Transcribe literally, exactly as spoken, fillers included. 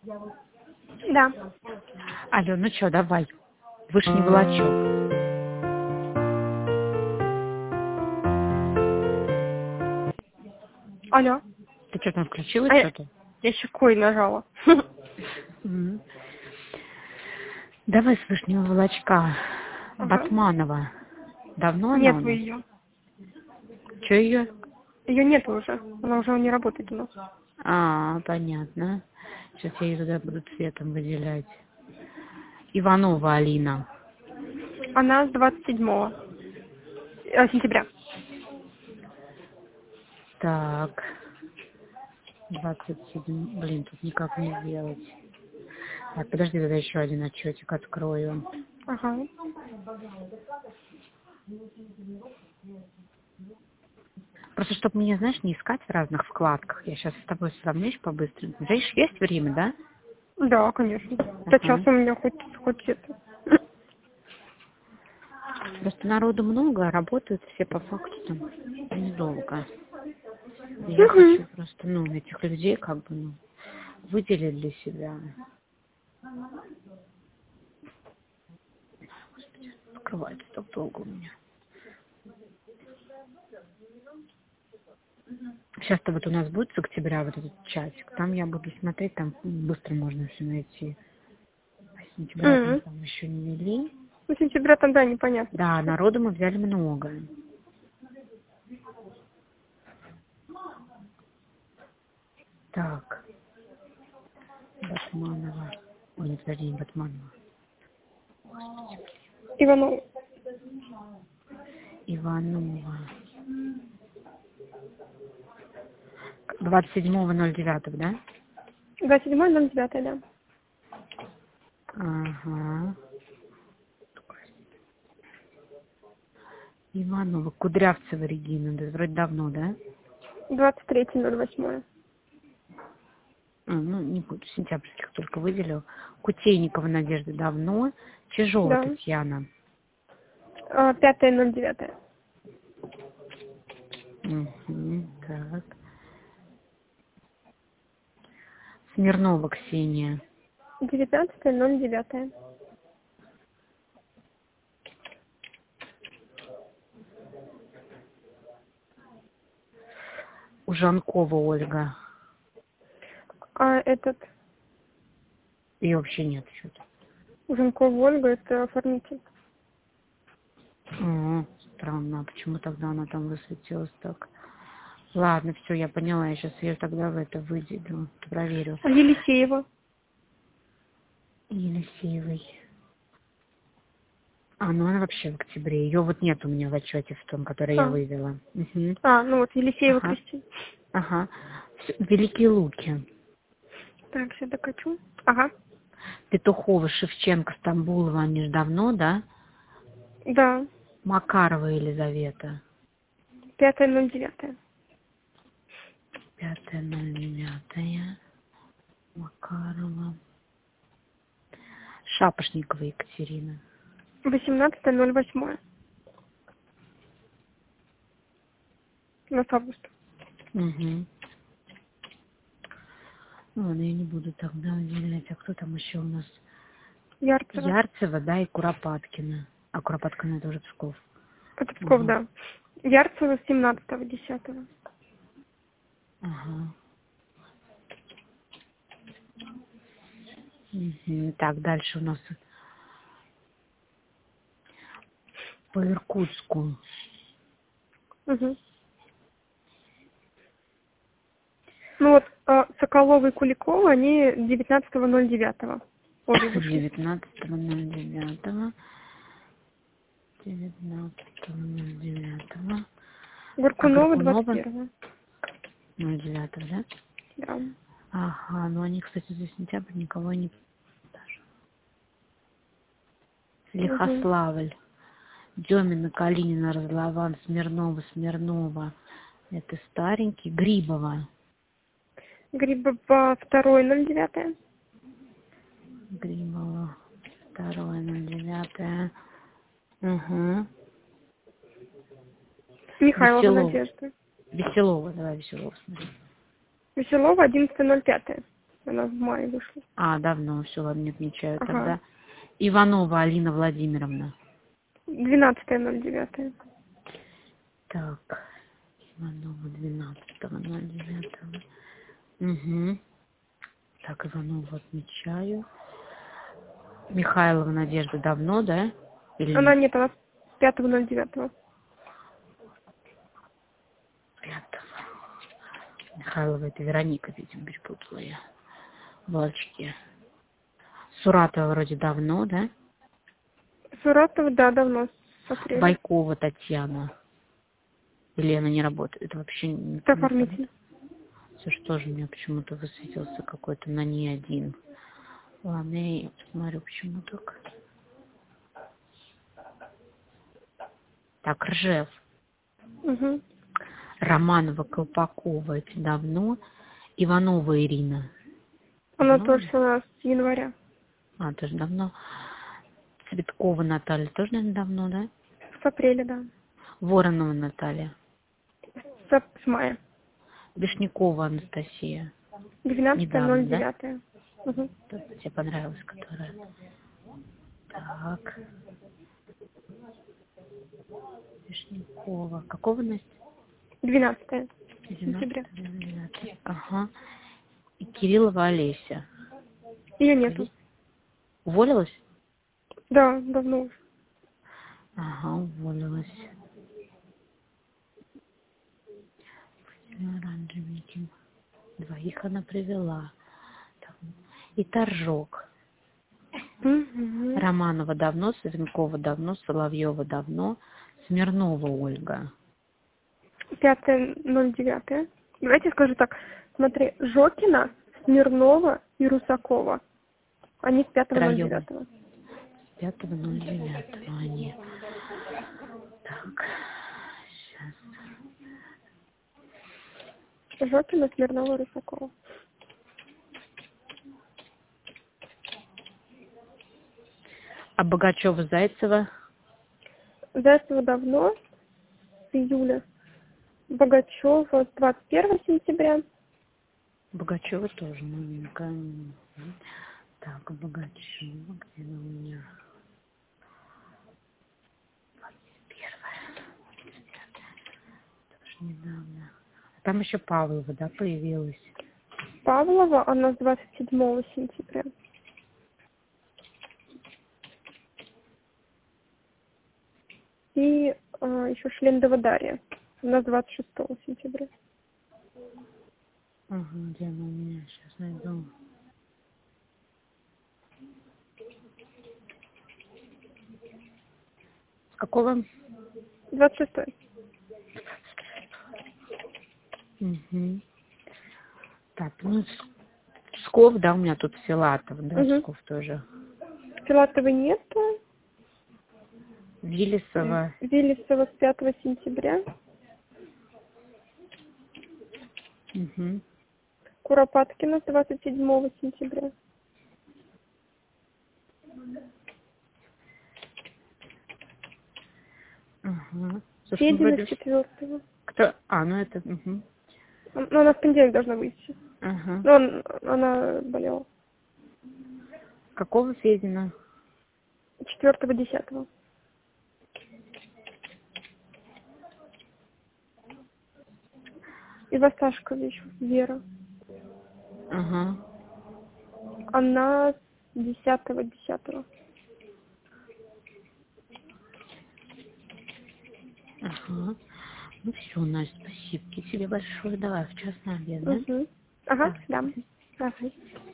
Да. Алло, ну что, давай. Вышний волочок. Алло. Ты что там включила А что-то? Я щекой нажала. М. Давай с вышнего волочка. Ага. Батманова. Давно она у Нету нас? ее. Че ее? Ее нету уже. Она уже не работает у нас. А, понятно. Сейчас я ее туда буду цветом выделять. Иванова Алина. Она с двадцать седьмого э, сентября. Так. двадцать семь. Блин, тут никак не сделать. Так, подожди, тогда еще один отчетик открою. Ага. Просто, чтобы мне, знаешь, не искать в разных вкладках. Я сейчас с тобой сравнюсь по-быстрому. Знаешь, есть время, да? Да, конечно. Ага. Сейчас у меня хоть, хоть это. Просто народу много, а работают все по факту там недолго. И я Угу. хочу просто, ну, этих людей как бы, ну, выделить для себя. Господи, открывается так долго у меня. Сейчас-то вот у нас будет с октября вот этот чатик. Там я буду смотреть, там быстро можно все найти. А с сентября там, Угу. там еще не вели. Ну, сентября там, да, непонятно. Да, народу мы взяли много. Так. Батманова. Ой, нет, подожди, не Батманова. Иванов. Иванова. двадцать седьмого ноль девятого, да? двадцать седьмое ноль девятое, да. Ага. Иванова. Кудрявцева Регина. Да, вроде давно, да? двадцать третье ноль восьмое. А, ну, не буду, сентябрьских только выделил. Кутейникова Надежда давно. Чижова Да. Татьяна. А, пятое ноль девятое. Угу, так. Смирнова Ксения. девятнадцатое ноль девятое. Ужанкова Ольга. А этот Ее вообще нет что-то. Уженкова Ольга, это оформитель. Ага, странно, а почему тогда она там высветилась так? Ладно, все, я поняла, я сейчас ее тогда в это выделю, проверю. А Елисеева. Елисеевой. А, ну она вообще в октябре. Ее вот нет у меня в отчете в том, который я А, вывела. Угу. а ну вот Елисеева Ага, Кристина. ага. Всё, Великие Луки. Так, сейчас докачу. Ага. Петухова, Шевченко, Стамбулова, они же давно, да? Да. Макарова Елизавета. Пятое ноль девятое. Пятое, ноль девятое. Макарова. Шапошникова Екатерина. Восемнадцатое ноль восьмое. На август. Угу. Ладно, я не буду тогда выделять. А кто там еще у нас? Ярцева. Ярцева, да, и Куропаткина. А Куропаткина это уже Псков. Это Псков, Угу. да. Ярцева семнадцатого десятого. Ага. Угу. Так, дальше у нас по Иркутску. Угу. Ну вот, а, Соколова и Куликова, они девятнадцатого ноль девятого. Обе вышли. девятнадцатого ноль девятого. девятнадцатого ноль девятого. А Горкунова двадцать Горкунова первого. ноль девятого, да? Да. Ага, ну они, кстати, за сентябрь никого не даже. Угу. Лихославль. Демина, Калинина, Разлован, Смирнова, Смирнова. Это старенький. Грибова. Грибова второе ноль девятое. Грибова. Второе, ноль девятое. Угу. Михайлова Веселова. Надежда. Веселова, давай Веселова смотри. Веселова одиннадцатое ноль пятое. Она в мае вышла. А, давно, все, ладно, не отмечаю Ага. тогда. Иванова Алина Владимировна. двенадцатое ноль девятое. Так, Иванова двенадцатого ноль девятого. Угу. Так, Иванову отмечаю. Михайлова Надежда давно, да? Или Она нет, она с пятого ноль девятого. пятого. Михайлова, это Вероника, видимо, перепутала я. Волочки. Суратова вроде давно, да? Суратова, да, давно, с апреля. Байкова Татьяна. Или она не работает? Это вообще не... Это оформитель. Все что же у меня почему-то высветился какой-то на не один. Ладно, я посмотрю, почему так. Так, Ржев. Угу. Романова Колпакова, это давно. Иванова Ирина. Она Давно тоже уже? у нас с января. А, тоже давно. Цветкова Наталья тоже, наверное, давно, да? С апреля, да. Воронова Наталья. С, ап- с мая. Вишнякова Анастасия. двенадцатое ноль Недавно, да? девятое. Угу. Это тебе понравилось, которая. Так. Вишнякова. Какого, Настя? двенадцатое сентября. двенадцатого. Ага. И Кириллова Олеся. Ее нету. Уволилась? Да, давно уже. Ага, уволилась. Оранжевеньким. Двоих она привела. Так. И Торжок. Угу. Романова давно, Савенкова давно, Соловьева давно, Смирнова Ольга. пятое ноль девятое. Давайте скажу так. Смотри, Жокина, Смирнова и Русакова. Они с пятого ноль девятого. пятого ноль девятого они. Так, сейчас. Жокина, Смирнова, Русакова. А Богачева Зайцева? Зайцева давно, с июля. Богачева с двадцать первого сентября. Богачева тоже новенькая. Так, Богачева, где она у меня? двадцать первое. Тоже недавно. Там еще Павлова, да, появилась? Павлова, она с двадцать седьмого сентября. И э, еще Шлендова Дарья. Она с двадцать шестого сентября. Ага, где она у меня? Сейчас найду. С какого? двадцать шестой. Угу. Так, ну, Псков, да, у меня тут Филатов, да, Угу. Псков тоже. Филатовой нету. Виллисова. Велесова с пятого сентября. Угу. Куропаткина с двадцать седьмого сентября. Ага. Слушай, ну, Федина вроде... с четвертого. Кто? А, ну это... Угу. Ну, она в понедельник должна выйти. Ага. Но он, она болела. Какого Федина? четвертого десятого. И Восташкович Вера. Ага. Она с десятого десятого. Ага. Ну все, Настя, спасибо тебе большое. Давай в час на обед, да? Угу. Ага, Давай. да. Давай.